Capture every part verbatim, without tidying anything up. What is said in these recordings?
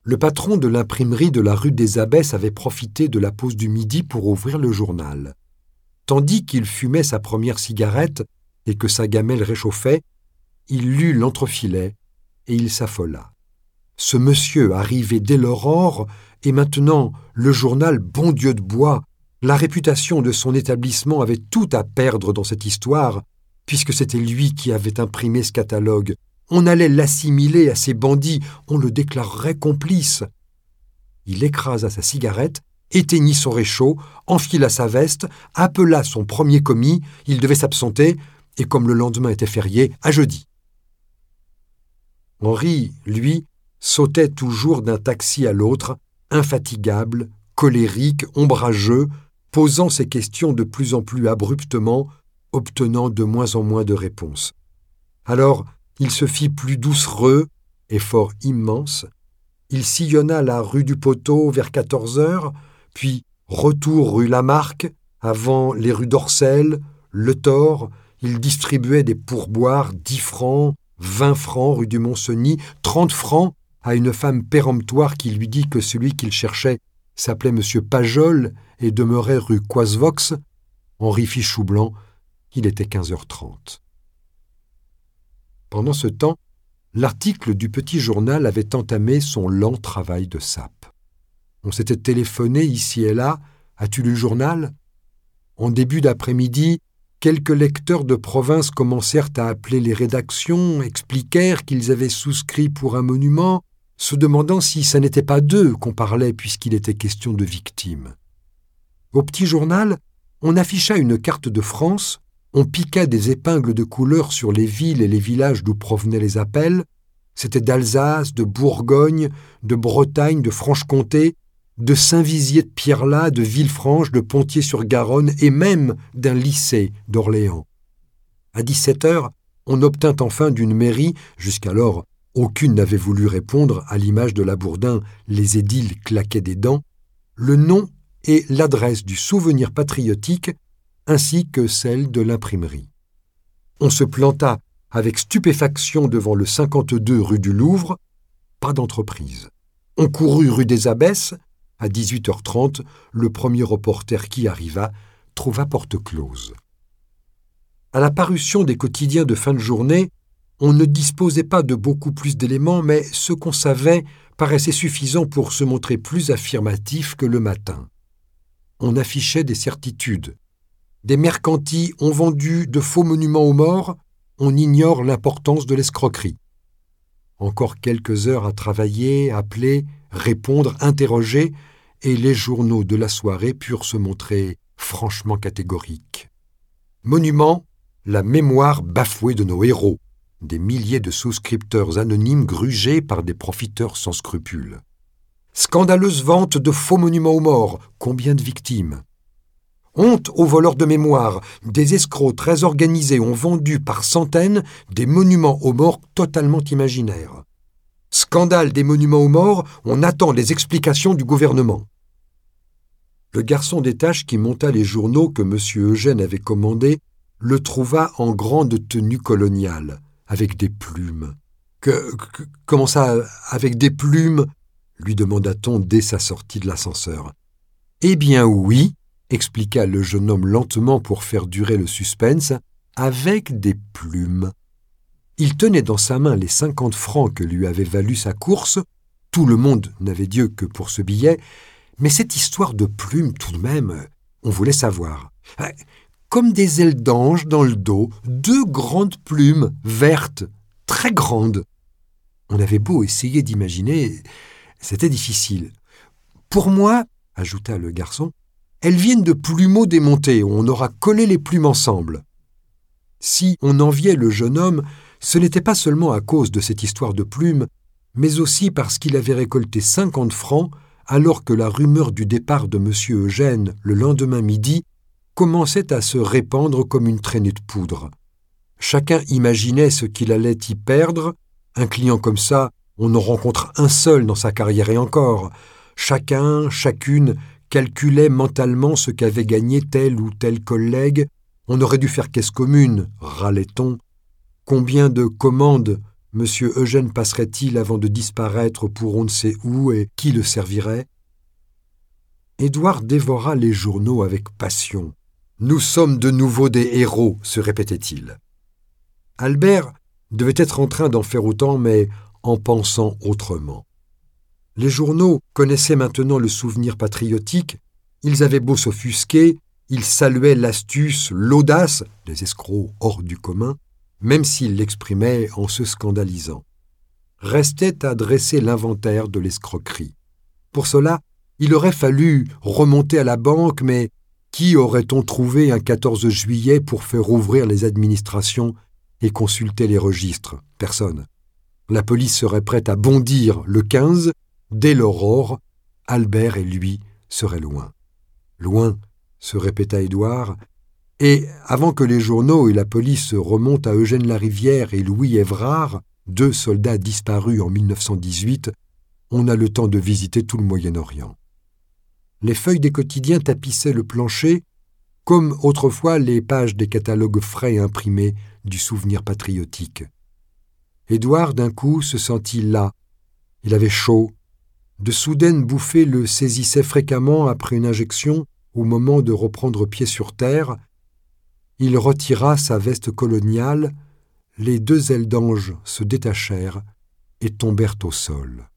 Le patron de l'imprimerie de la rue des Abbesses avait profité de la pause du midi pour ouvrir le journal. Tandis qu'il fumait sa première cigarette et que sa gamelle réchauffait, il lut l'entrefilet et il s'affola. Ce monsieur arrivé dès l'aurore et maintenant le journal Bon Dieu de bois, la réputation de son établissement avait tout à perdre dans cette histoire, puisque c'était lui qui avait imprimé ce catalogue. On allait l'assimiler à ces bandits, on le déclarerait complice. Il écrasa sa cigarette, éteignit son réchaud, enfila sa veste, appela son premier commis, il devait s'absenter, et comme le lendemain était férié, à jeudi. Henri, lui, sautait toujours d'un taxi à l'autre, infatigable, colérique, ombrageux, posant ses questions de plus en plus abruptement, obtenant de moins en moins de réponses. Alors, il se fit plus doucereux, effort immense. Il sillonna la rue du Poteau vers quatorze heures, puis retour rue Lamarque, avant les rues d'Orcel, Le Thor. Il distribuait des pourboires, dix francs, vingt francs rue du Mont-Cenis, trente francs à une femme péremptoire qui lui dit que celui qu'il cherchait s'appelait Monsieur Pajol et demeurait rue Coisvox. Henri fit chou blanc, il était quinze heures trente. Pendant ce temps, l'article du petit journal avait entamé son lent travail de sape. On s'était téléphoné ici et là. « As-tu lu le journal ?» En début d'après-midi, quelques lecteurs de province commencèrent à appeler les rédactions, expliquèrent qu'ils avaient souscrit pour un monument, se demandant si ça n'était pas d'eux qu'on parlait puisqu'il était question de victimes. Au petit journal, on afficha une carte de France, on piqua des épingles de couleur sur les villes et les villages d'où provenaient les appels. C'était d'Alsace, de Bourgogne, de Bretagne, de Franche-Comté, de Saint-Vizier de Pierrelas, de Villefranche, de Pontier-sur-Garonne et même d'un lycée d'Orléans. À dix-sept heures, on obtint enfin d'une mairie, jusqu'alors aucune n'avait voulu répondre, à l'image de Labourdin, les édiles claquaient des dents, le nom et l'adresse du Souvenir patriotique ainsi que celle de l'imprimerie. On se planta avec stupéfaction devant le cinquante-deux rue du Louvre, pas d'entreprise. On courut rue des Abbesses. À dix-huit heures trente, le premier reporter qui arriva trouva porte close. À la parution des quotidiens de fin de journée, on ne disposait pas de beaucoup plus d'éléments, mais ce qu'on savait paraissait suffisant pour se montrer plus affirmatif que le matin. On affichait des certitudes. Des mercantis ont vendu de faux monuments aux morts, on ignore l'importance de l'escroquerie. Encore quelques heures à travailler, appeler, répondre, interroger, et les journaux de la soirée purent se montrer franchement catégoriques. Monument, la mémoire bafouée de nos héros, des milliers de souscripteurs anonymes grugés par des profiteurs sans scrupules. Scandaleuse vente de faux monuments aux morts, combien de victimes? Honte aux voleurs de mémoire, des escrocs très organisés ont vendu par centaines des monuments aux morts totalement imaginaires. Scandale des monuments aux morts, on attend les explications du gouvernement. Le garçon des tâches qui monta les journaux que M. Eugène avait commandés le trouva en grande tenue coloniale, avec des plumes. Que, que, comment ça, avec des plumes? Lui demanda-t-on dès sa sortie de l'ascenseur. Eh bien oui, expliqua le jeune homme lentement pour faire durer le suspense, avec des plumes. Il tenait dans sa main les cinquante francs que lui avait valu sa course. Tout le monde n'avait Dieu que pour ce billet, mais cette histoire de plumes, tout de même, on voulait savoir. Comme des ailes d'ange dans le dos, deux grandes plumes vertes, très grandes. On avait beau essayer d'imaginer, c'était difficile. Pour moi, ajouta le garçon, elles viennent de plumeaux démontés, où on aura collé les plumes ensemble. Si on enviait le jeune homme, ce n'était pas seulement à cause de cette histoire de plumes, mais aussi parce qu'il avait récolté cinquante francs, alors que la rumeur du départ de M. Eugène le lendemain midi commençait à se répandre comme une traînée de poudre. Chacun imaginait ce qu'il allait y perdre. Un client comme ça, on en rencontre un seul dans sa carrière et encore. Chacun, chacune, calculait mentalement ce qu'avait gagné tel ou tel collègue. On aurait dû faire caisse commune, râlait-on. Combien de commandes M. Eugène passerait-il avant de disparaître pour on ne sait où et qui le servirait? Édouard dévora les journaux avec passion. « Nous sommes de nouveau des héros », se répétait-il. Albert devait être en train d'en faire autant, mais en pensant autrement. Les journaux connaissaient maintenant le souvenir patriotique, ils avaient beau s'offusquer, ils saluaient l'astuce, l'audace des escrocs hors du commun, même s'ils l'exprimaient en se scandalisant. Restait à dresser l'inventaire de l'escroquerie. Pour cela, il aurait fallu remonter à la banque, mais qui aurait-on trouvé un quatorze juillet pour faire ouvrir les administrations et consulter les registres? Personne. La police serait prête à bondir le quinze, dès l'aurore, Albert et lui seraient loin. Loin, se répéta Édouard, et avant que les journaux et la police remontent à Eugène Larivière et Louis Évrard, deux soldats disparus en mille neuf cent dix-huit, on a le temps de visiter tout le Moyen-Orient. Les feuilles des quotidiens tapissaient le plancher, comme autrefois les pages des catalogues frais imprimés du souvenir patriotique. Édouard, d'un coup, se sentit las. Il avait chaud. De soudaines bouffées le saisissaient fréquemment après une injection au moment de reprendre pied sur terre. Il retira sa veste coloniale, les deux ailes d'ange se détachèrent et tombèrent au sol.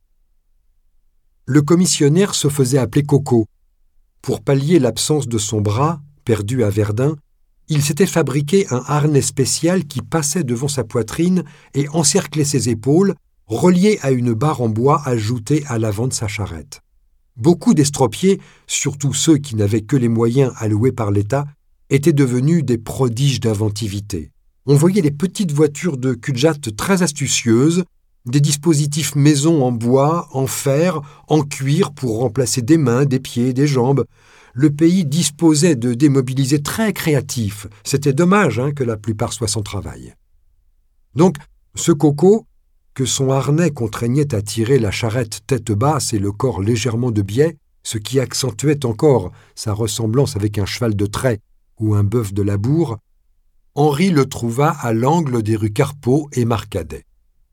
Le commissionnaire se faisait appeler Coco. Pour pallier l'absence de son bras, perdu à Verdun, il s'était fabriqué un harnais spécial qui passait devant sa poitrine et encerclait ses épaules, relié à une barre en bois ajoutée à l'avant de sa charrette. Beaucoup d'estropiés, surtout ceux qui n'avaient que les moyens alloués par l'État, étaient devenus des prodiges d'inventivité. On voyait des petites voitures de Cudjat très astucieuses, des dispositifs maison en bois, en fer, en cuir pour remplacer des mains, des pieds, des jambes. Le pays disposait de démobilisés très créatifs. C'était dommage hein, que la plupart soient sans travail. Donc, ce Coco, que son harnais contraignait à tirer la charrette tête basse et le corps légèrement de biais, ce qui accentuait encore sa ressemblance avec un cheval de trait ou un bœuf de labour, Henri le trouva à l'angle des rues Carpeaux et Marcadet.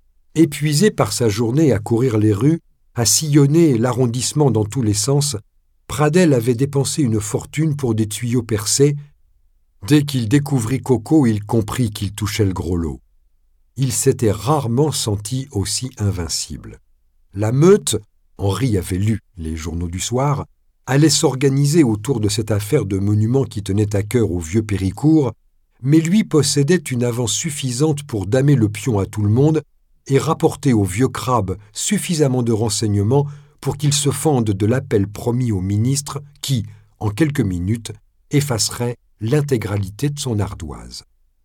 Épuisé par sa journée à courir les rues, à sillonner l'arrondissement dans tous les sens, Pradel avait dépensé une fortune pour des tuyaux percés. Dès qu'il découvrit Coco, il comprit qu'il touchait le gros lot. Il s'était rarement senti aussi invincible. La meute, Henri avait lu les journaux du soir, allait s'organiser autour de cette affaire de monument qui tenait à cœur au vieux Péricourt, mais lui possédait une avance suffisante pour damer le pion à tout le monde et rapporter au vieux crabe suffisamment de renseignements pour qu'il se fende de l'appel promis au ministre qui, en quelques minutes, effacerait l'intégralité de son ardoise.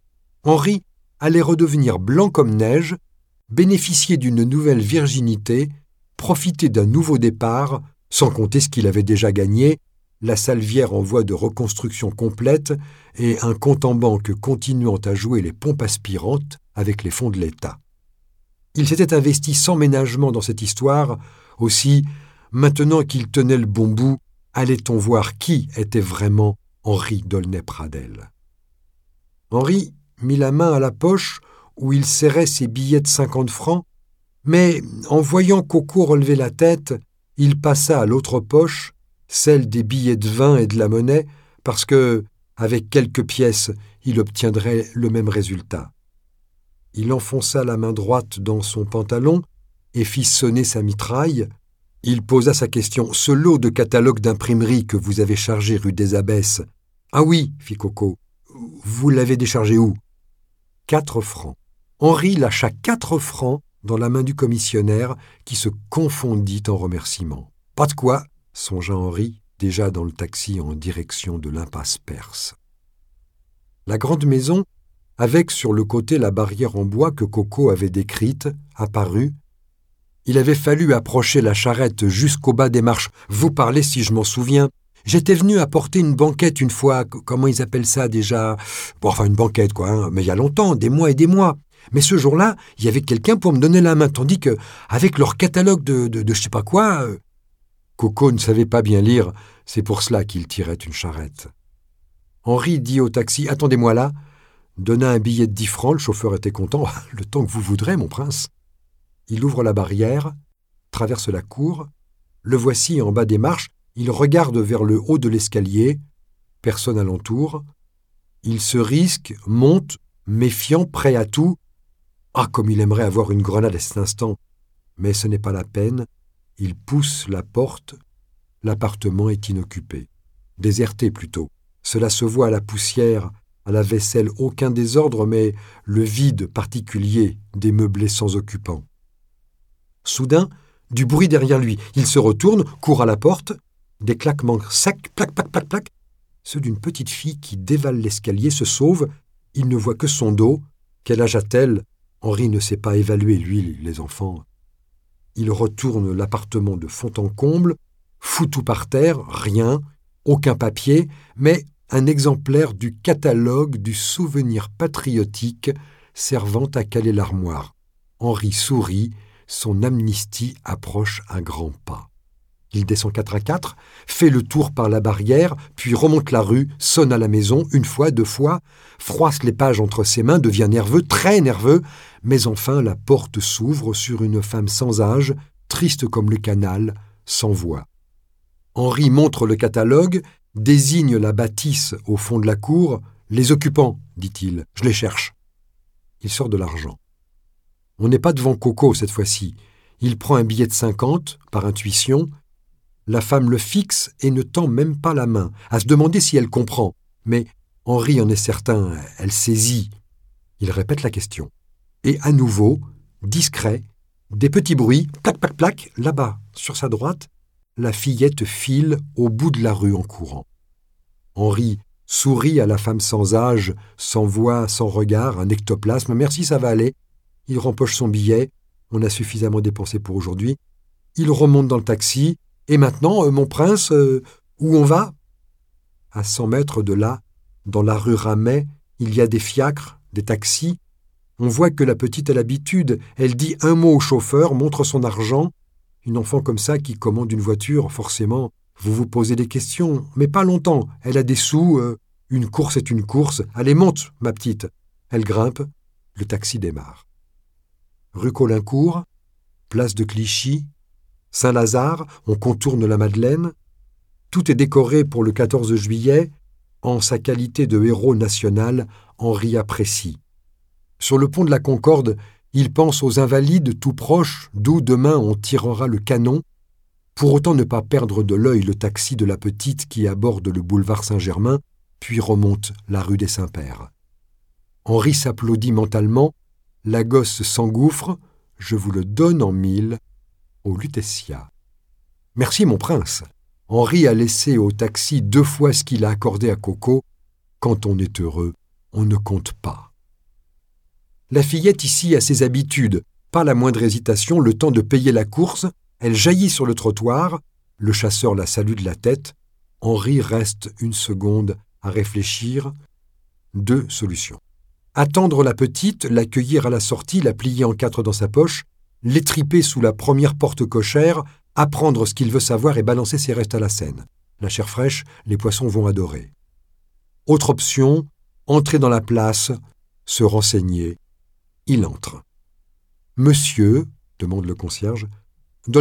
Henri allait redevenir blanc comme neige, bénéficier d'une nouvelle virginité, profiter d'un nouveau départ, sans compter ce qu'il avait déjà gagné, la Salvière en voie de reconstruction complète et un compte en banque continuant à jouer les pompes aspirantes avec les fonds de l'État. Il s'était investi sans ménagement dans cette histoire, aussi, maintenant qu'il tenait le bon bout, allait-on voir qui était vraiment Henri d'Aulnay-Pradel. Henri mit la main à la poche où il serrait ses billets de cinquante francs, mais en voyant Coco relever la tête, il passa à l'autre poche, celle des billets de vin et de la monnaie, parce que, avec quelques pièces, il obtiendrait le même résultat. Il enfonça la main droite dans son pantalon et fit sonner sa mitraille. Il posa sa question. « Ce lot de catalogues d'imprimerie que vous avez chargé rue des Abbesses. »« Ah oui, fit Coco. Vous l'avez déchargé où ?»« Quatre francs. » Henri lâcha quatre francs dans la main du commissionnaire qui se confondit en remerciements. « Pas de quoi !» songea Henri, déjà dans le taxi en direction de l'impasse perse. La grande maison, avec sur le côté la barrière en bois que Coco avait décrite, apparut. Il avait fallu approcher la charrette jusqu'au bas des marches. Vous parlez si je m'en souviens. J'étais venu apporter une banquette une fois, comment ils appellent ça déjà? Bon, enfin une banquette quoi, hein, mais il y a longtemps, des mois et des mois. Mais ce jour-là, il y avait quelqu'un pour me donner la main, tandis que, avec leur catalogue de, de, de je sais pas quoi... Euh... Coco ne savait pas bien lire, c'est pour cela qu'il tirait une charrette. Henri dit au taxi « Attendez-moi là ». donna un billet de dix francs, le chauffeur était content. « Le temps que vous voudrez, mon prince. » Il ouvre la barrière, traverse la cour. Le voici en bas des marches. Il regarde vers le haut de l'escalier. Personne alentour. Il se risque, monte, méfiant, prêt à tout. Ah, comme il aimerait avoir une grenade à cet instant. Mais ce n'est pas la peine. Il pousse la porte. L'appartement est inoccupé. Déserté plutôt. Cela se voit à la poussière, à la vaisselle, aucun désordre, mais le vide particulier des meublés sans occupant. Soudain, du bruit derrière lui. Il se retourne, court à la porte. Des claquements secs, plac, plac, plac, plac. Ceux d'une petite fille qui dévale l'escalier, se sauve. Il ne voit que son dos. Quel âge a-t-elle? Henri ne sait pas évaluer, lui, les enfants. Il retourne l'appartement de fond en comble, fout tout par terre, rien, aucun papier, mais un exemplaire du catalogue du souvenir patriotique servant à caler l'armoire. Henri sourit, son amnistie approche à grands pas. Il descend quatre à quatre, fait le tour par la barrière, puis remonte la rue, sonne à la maison, une fois, deux fois, froisse les pages entre ses mains, devient nerveux, très nerveux, mais enfin la porte s'ouvre sur une femme sans âge, triste comme le canal, sans voix. Henri montre le catalogue, désigne la bâtisse au fond de la cour. « Les occupants, dit-il, je les cherche. » Il sort de l'argent. On n'est pas devant Coco cette fois-ci. Il prend un billet de cinquante, par intuition. La femme le fixe et ne tend même pas la main, à se demander si elle comprend. Mais Henri en est certain, elle saisit. Il répète la question. Et à nouveau, discret, des petits bruits, plac, plac, plac, là-bas, sur sa droite, la fillette file au bout de la rue en courant. Henri sourit à la femme sans âge, sans voix, sans regard, un ectoplasme. « Merci, ça va aller. » Il rempoche son billet. On a suffisamment dépensé pour aujourd'hui. Il remonte dans le taxi. « Et maintenant, euh, mon prince, euh, où on va ?» À cent mètres de là, dans la rue Ramet, il y a des fiacres, des taxis. On voit que la petite a l'habitude. Elle dit un mot au chauffeur, montre son argent. Une enfant comme ça qui commande une voiture, forcément, vous vous posez des questions, mais pas longtemps. Elle a des sous, euh, une course est une course. Allez, monte, ma petite. Elle grimpe, le taxi démarre. Rue Caulaincourt, place de Clichy, Saint-Lazare, on contourne la Madeleine. Tout est décoré pour le quatorze juillet. En sa qualité de héros national, Henri apprécie. Sur le pont de la Concorde, il pense aux Invalides tout proches, d'où demain on tirera le canon, pour autant ne pas perdre de l'œil le taxi de la petite qui aborde le boulevard Saint-Germain, puis remonte la rue des Saints-Pères. Henri s'applaudit mentalement, la gosse s'engouffre, je vous le donne en mille, au Lutetia. Merci, mon prince. Henri a laissé au taxi deux fois ce qu'il a accordé à Coco. Quand on est heureux, on ne compte pas. La fillette ici a ses habitudes, pas la moindre hésitation, le temps de payer la course, elle jaillit sur le trottoir, le chasseur la salue de la tête, Henri reste une seconde à réfléchir. Deux solutions. Attendre la petite, l'accueillir à la sortie, la plier en quatre dans sa poche, l'étriper sous la première porte cochère, apprendre ce qu'il veut savoir et balancer ses restes à la Seine. La chair fraîche, les poissons vont adorer. Autre option, entrer dans la place, se renseigner. Il entre. « Monsieur, demande le concierge, D'aulnay-Pradel. »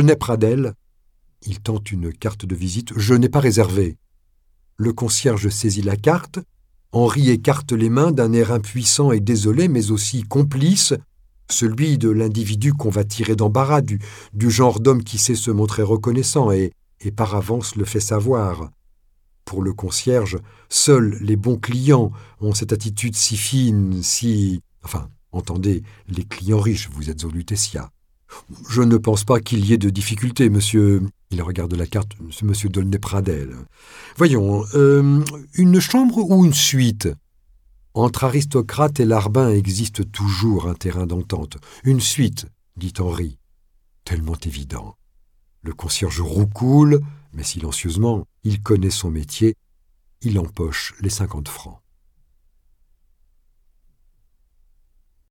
Il tente une carte de visite. « Je n'ai pas réservé. » Le concierge saisit la carte. Henri écarte les mains d'un air impuissant et désolé, mais aussi complice, celui de l'individu qu'on va tirer d'embarras, du, du genre d'homme qui sait se montrer reconnaissant et, et par avance le fait savoir. Pour le concierge, seuls les bons clients ont cette attitude si fine, si... Enfin, entendez, les clients riches, vous êtes au Lutetia. Je ne pense pas qu'il y ait de difficulté, monsieur... Il regarde la carte, monsieur D'aulnay-Pradel. Voyons, euh, une chambre ou une suite? Entre aristocrates et larbins existe toujours un terrain d'entente. Une suite, dit Henri. Tellement évident. Le concierge roucoule, mais silencieusement. Il connaît son métier. Il empoche les cinquante francs.